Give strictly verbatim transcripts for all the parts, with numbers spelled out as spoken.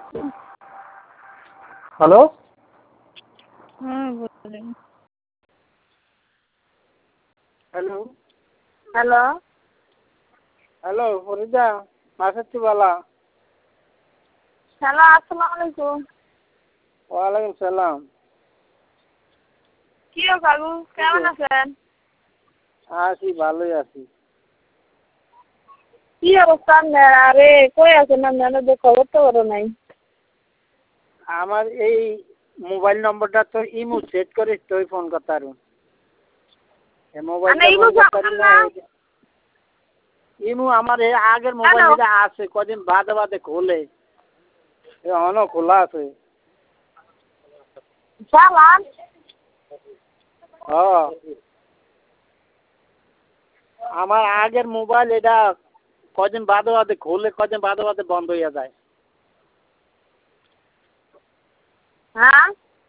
Hello হুম বলেন। Hello hello hello Farida মাসাচ্ছি বালা হ্যালো আসসালামু আলাইকুম। ওয়ালাইকুম সালাম। কি ও কাকু কেমন আছেন? আছি ভালোই আছি। কি অবস্থা আপনার? আরে কই আছেন আপনার? যে খবর তো বড় নাই। আমার এই মোবাইল নম্বরটা তো ইমু সেট করে তুই ফোন করতে পারো। এই মোবাইলটা ইমু ফোন করতে পারি না। না ইমু আমার এই আগের মোবাইল এটা আছে কদিন বাদে বাদে খোলে। এখনো খোলা আছে। চালান হ্যাঁ আমার আগের মোবাইল এটা কদিন বাদে বাদে খোলে কদিন বাদে বাদে বন্ধ হয়ে যায়। হ্যাঁ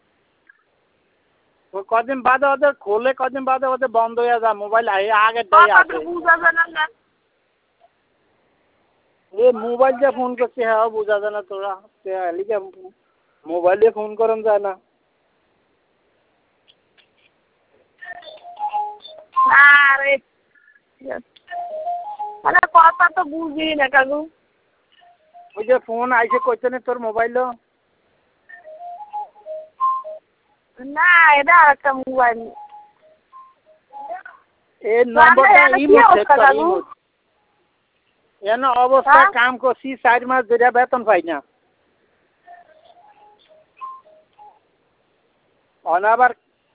ওই কদিন বাদে বাদে খোলে কদিন বাদে বাদে বন্ধ হয়ে যায় মোবাইল আগেরটাই আছে। বুঝা যায় না। এ মোবাইল দিয়ে ফোন করছে হ্যাঁ বোঝা যায় না তোরা লিখে মোবাইল দিয়ে ফোন করেন যায় না। আরে মানে কথা তো বুঝি না কাকু। ওই যে ফোন আইসে কইছে না তোর মোবাইল না এটা আর একটা মোবাইল। এই নম্বরটা ইমো সেট কর ইমো। এন অবস্থা কাম করছি চার মাস ধরে বেতন পাই না। অনাবার